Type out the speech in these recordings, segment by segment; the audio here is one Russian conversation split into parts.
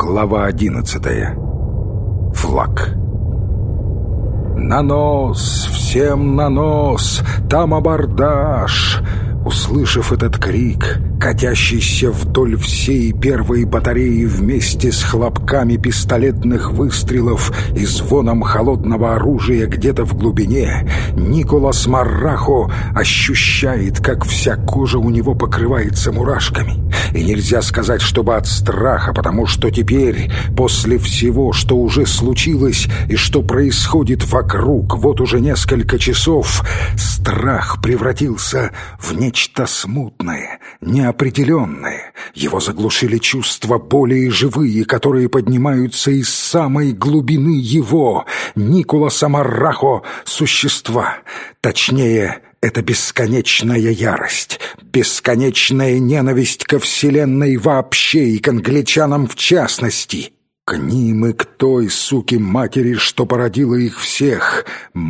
Глава 11. Флаг. «На нос! Всем на нос! Там абордаж!» Услышав этот крик, катящийся вдоль всей первой батареи вместе с хлопками пистолетных выстрелов и звоном холодного оружия где-то в глубине, Николас Маррахо ощущает, как вся кожа у него покрывается мурашками. И нельзя сказать, чтобы от страха, потому что теперь, после всего, что уже случилось и что происходит вокруг вот уже несколько часов, страх превратился в нечто смутное, неопределенное. Его заглушили чувства более живые, которые поднимаются из самой глубины его, Николаса Маррахо, существа. Точнее, это бесконечная ярость, бесконечная ненависть ко Вселенной вообще и к англичанам в частности. К ним и к той суке-матери, что породила их всех.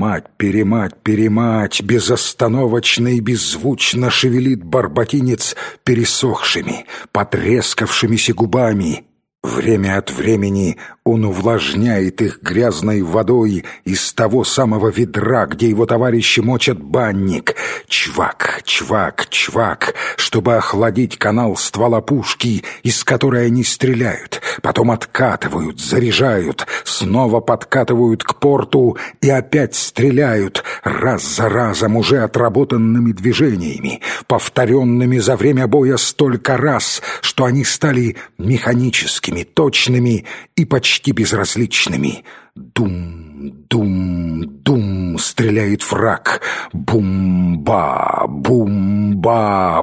Мать-перемать, безостановочно и беззвучно шевелит барботинец пересохшими, потрескавшимися губами. Время от времени он увлажняет их грязной водой из того самого ведра, где его товарищи мочат банник. Чвак, чвак, чвак, чтобы охладить канал ствола пушки, из которой они стреляют. Потом откатывают, заряжают, снова подкатывают к порту и опять стреляют, раз за разом уже отработанными движениями, повторенными за время боя столько раз, что они стали механическими, точными и почти безразличными. Дум, дум, дум стреляет враг. Бум-ба, бум-ба,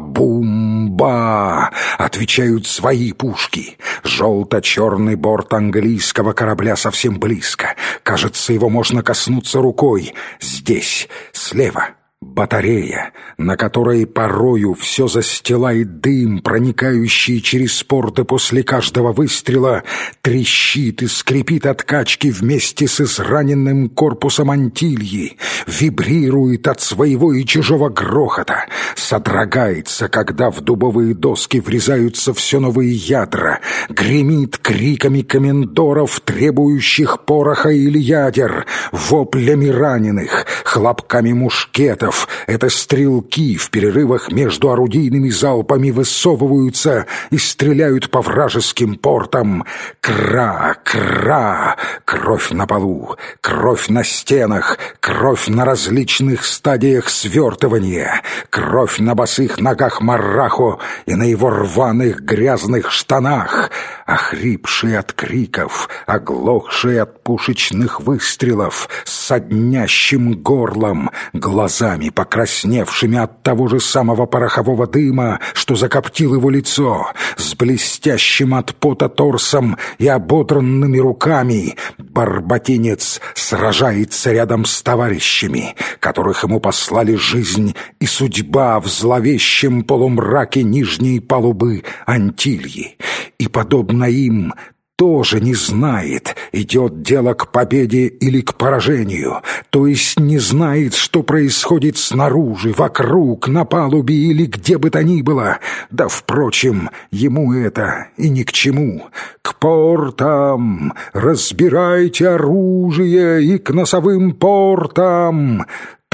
бум-ба отвечают свои пушки. Желто-черный борт английского корабля совсем близко. Кажется, его можно коснуться рукой. Здесь, слева, батарея, на которой порою все застилает дым, проникающий через порты после каждого выстрела, трещит и скрипит от качки вместе с израненным корпусом Антильи, вибрирует от своего и чужого грохота, содрогается, когда в дубовые доски врезаются все новые ядра, гремит криками комендоров, требующих пороха или ядер, воплями раненых, хлопками мушкетов. Это стрелки в перерывах между орудийными залпами высовываются и стреляют по вражеским портам. Кра, кра, кровь на полу, кровь на стенах, кровь на различных стадиях свертывания, кровь на босых ногах Маррахо и на его рваных грязных штанах. Охрипший от криков, оглохший от пушечных выстрелов, с соднящим горлом, глазами покрасневшими от того же самого порохового дыма, что закоптил его лицо, с блестящим от пота торсом и ободранными руками, барботинец сражается рядом с товарищами, которых ему послали жизнь и судьба в зловещем полумраке нижней палубы Антильи. И, подобно им, тоже не знает, идет дело к победе или к поражению, то есть не знает, что происходит снаружи, вокруг, на палубе или где бы то ни было. Да, впрочем, ему это и ни к чему. К портам! Разбирайте оружие и к носовым портам!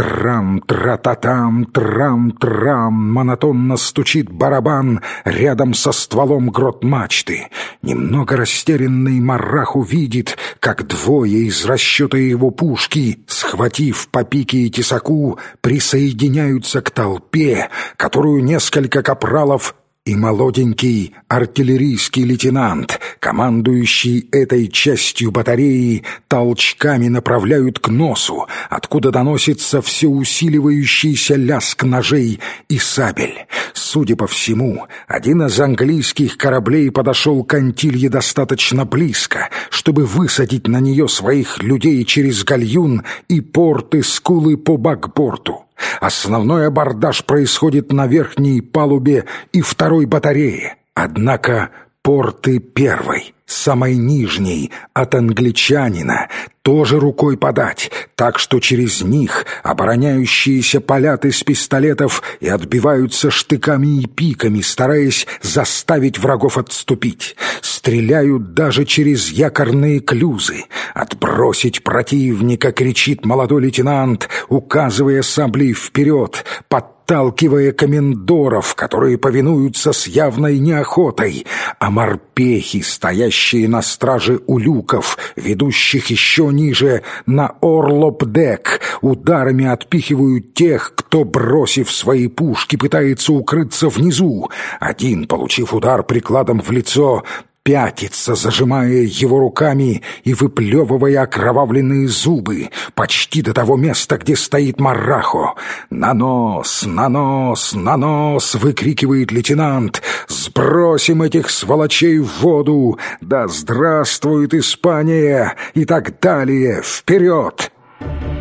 Трам-тра-та-там, трам-трам, монотонно стучит барабан рядом со стволом грот-мачты. Немного растерянный Маррахо видит, как двое из расчета его пушки, схватив по пике и тесаку, присоединяются к толпе, которую несколько капралов и молоденький артиллерийский лейтенант, командующий этой частью батареи, толчками направляют к носу, откуда доносится все усиливающийся лязг ножей и сабель. Судя по всему, один из английских кораблей подошел к Антилье достаточно близко, чтобы высадить на нее своих людей через гальюн и порты Скулы по бакборту. Основной абордаж происходит на верхней палубе и второй батарее. Однако порты первой, самой нижней, от англичанина, тоже рукой подать, так что через них обороняющиеся палят из пистолетов и отбиваются штыками и пиками, стараясь заставить врагов отступить. стреляют даже через якорные клюзы. «Отбросить противника!» — кричит молодой лейтенант, указывая саблей вперед, подталкивая комендоров, которые повинуются с явной неохотой, а морпехи, стоящие на страже у люков, ведущих еще ниже на орлоп-дек, ударами отпихивают тех, кто, бросив свои пушки, пытается укрыться внизу. Один, получив удар прикладом в лицо, пятится, зажимая его руками и выплевывая окровавленные зубы, почти до того места, где стоит Маррахо. «На нос! На нос! На нос!» — выкрикивает лейтенант. «Сбросим этих сволочей в воду! Да здравствует Испания!» и так далее. «Вперед!»